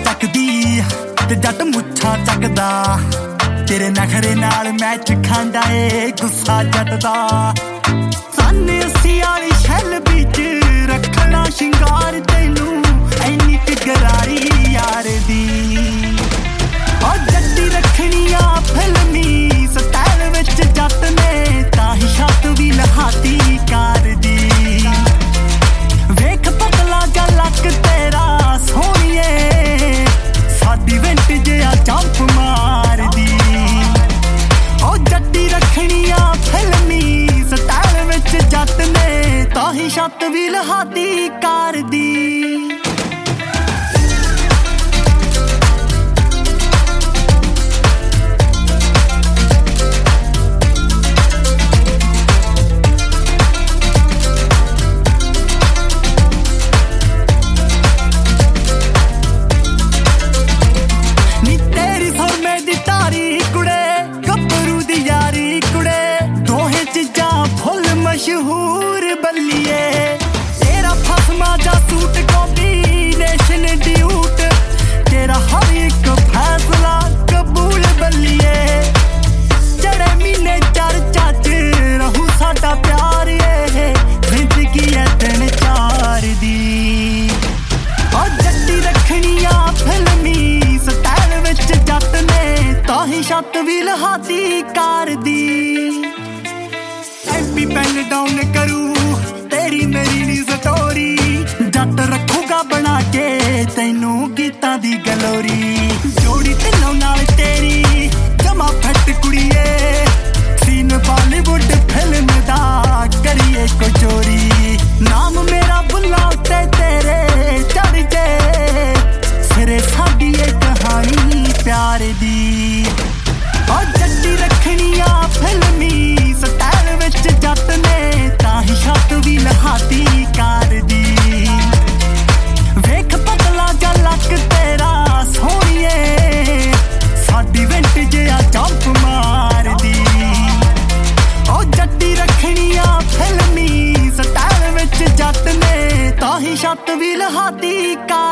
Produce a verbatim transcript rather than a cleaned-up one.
ਚੱਕਦੀ ਤੇ ਜੱਟ ਮੁੱਛਾਂ ਚੱਕਦਾ ਤੇਰੇ ਨਖਰੇ ਨਾਲ ਮੈਚ ਖਾਂਦਾ ਏ ਗੁੱਸਾ ਜੱਟ ਦਾ ਸਾਨੇ ਅਸੀਂ ਵਾਲੀ ਸ਼ੈਲ ਵਿੱਚ ਰੱਖਣਾ ਸ਼ਿੰਗਾਰ ਤੈਨੂੰ ਐਨੀ ਟਿਗਰਾਰੀ ਯਾਰ ਦੀ ਉਹ ਜੱਟੀ ਰੱਖਣੀਆਂ ਫਿਲਮੀ ਸਟਾਈਲ ਵਿੱਚ ਜੱਟ ਨੇ ਤਾਂ ਹੀ ਛੱਤ ਵੀ ਲਹਾਤੀ ਕਾਰ ਦੀ ਵੇਖ ਪਤਲਾ ਜਾ ਲੱਕ ਤੇਰਾ ਸੋਹਣੀਏ ਸਾਡੀ ਵਿੰਟੇਜ ਆ ਜੰਪ ਮਾਰਦੀ ਉਹ ਜੱਟੀ ਰੱਖਣੀਆਂ ਫਿਲਮੀ ਸਟਾਈਲ ਵਿੱਚ ਜੱਟ ਨੇ ਤਾਂ ਹੀ ਛੱਤ ਵੀ ਲਹਾਤੀ ਕਾਰ ਦੀ मशहूर बल्लिए तेरा फसमा जा सूट कॉम्बिनेशन ड्यूट तेरा हर एक फैसला कबूल बल्लिए जड़े महीने चर्चा च रहू साडा प्यार ये जिंदगी है दिन चार दी ओ जट्टी रखनिया फिल्मी स्टाइल विच जट ने ताही छत भी लहाती कार दी एमपी पेन डाउन करू तेरी मेरी नी स्टोरी जट रखूगा बना के तैनू गीतां दी गलोरी जोड़ी तिन्नों नाल तेरी जमा फट कुड़िए सीन बॉलीवुड फिल्म दा करिए कोई चोरी नाम मेरा बुला ते तेरे चढ़ जे सिरे साडी ए कहानी प्यार दी ओ जट्टी रखनिया फिल्मी स्टाइल विच जट ने ताही छत भी लहाती कार दी वेख पतला जा लक तेरा सोहणीए साडी विंटेज आ जंप मारदी ओ जट्टी रखनिया फिल्मी स्टाइल विच जट ने ताही छत भी लहाती कार